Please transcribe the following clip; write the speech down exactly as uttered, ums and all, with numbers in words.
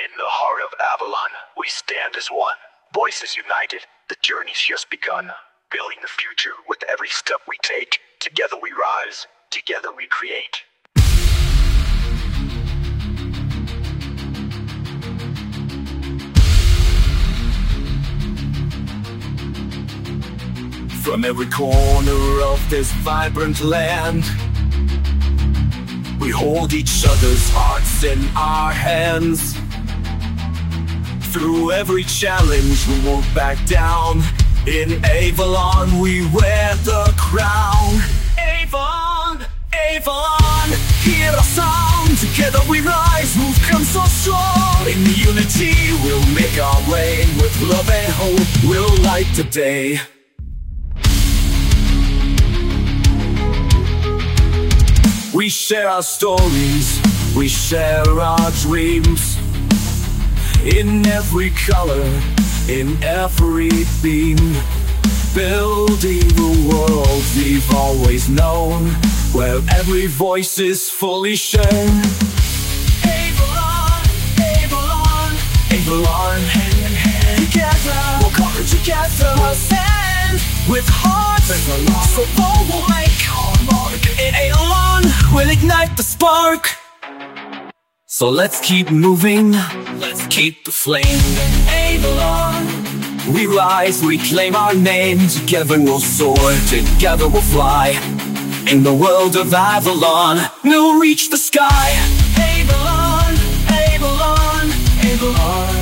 In the heart of Avalon, we stand as one. Voices united, the journey's just begun. Building the future with every step we take. Together we rise, together we create. From every corner of this vibrant land, we hold each other's hearts in our hands. Through every challenge we won't back down. In Avalon we wear the crown. Avon, Avon, hear our sound. Together we rise, move come so strong. In unity we'll make our way. With love and hope we'll light the day. We share our stories, we share our dreams. In every color, in every beam, building the world we've always known, where every voice is fully shown. Avalon, Avalon, Avalon, hand in hand. Together, we'll conquer together. We'll stand with hearts and so bold we'll make our mark. In Avalon, we'll ignite the spark. So let's keep moving, let's keep the flame. In Avalon, we rise, we claim our name. Together we'll soar, together we'll fly. In the world of Avalon, we'll reach the sky. Avalon, Avalon, Avalon.